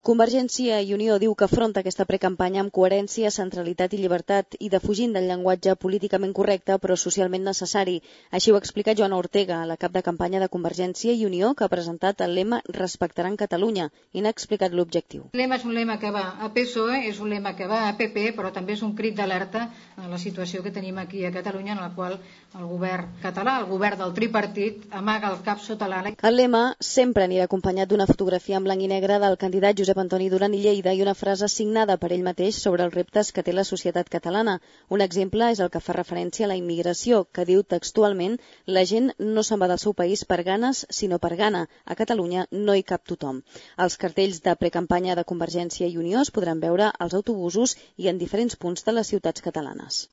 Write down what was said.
Convergència i Unió diu que afronta aquesta precampanya amb coherència, centralitat i llibertat i defugint del llenguatge políticament correcte però socialment necessari. Així ho ha explicat Joana Ortega, la cap de campanya de Convergència i Unió, que ha presentat el lema Respectaran Catalunya i n'ha explicat l'objectiu. El lema és un lema que va a PSOE, és un lema que va a PP, però també és un crit d'alerta a la situació que tenim aquí a Catalunya, en la qual el govern català, el govern del tripartit, amaga el cap sota l'ala. El lema sempre anirà acompanyat d'una fotografia en blanc i negre del candidat Josep Antoni Duran i Lleida i una frase signada per ell mateix sobre els reptes que té la societat catalana. Un exemple és el que fa referència a la immigració, que diu textualment: la gent no se'n va del seu país per ganes, sinó per gana. A Catalunya no hi cap tothom. Els cartells de precampanya de Convergència i Unió es podran veure als autobusos i en diferents punts de les ciutats catalanes.